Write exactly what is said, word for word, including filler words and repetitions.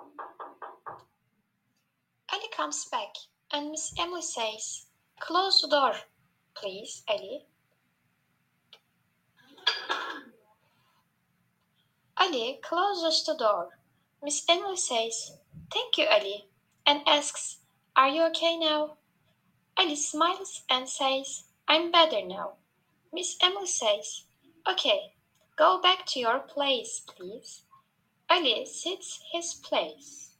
Ali comes back, and Miss Emily says, "Close the door, please, Ali." Ali closes the door. Miss Emily says, "Thank you, Ali," and asks, "Are you okay now?" Ali smiles and says, "I'm better now." Miss Emily says, "Okay, go back to your place, please." Ali sits his place.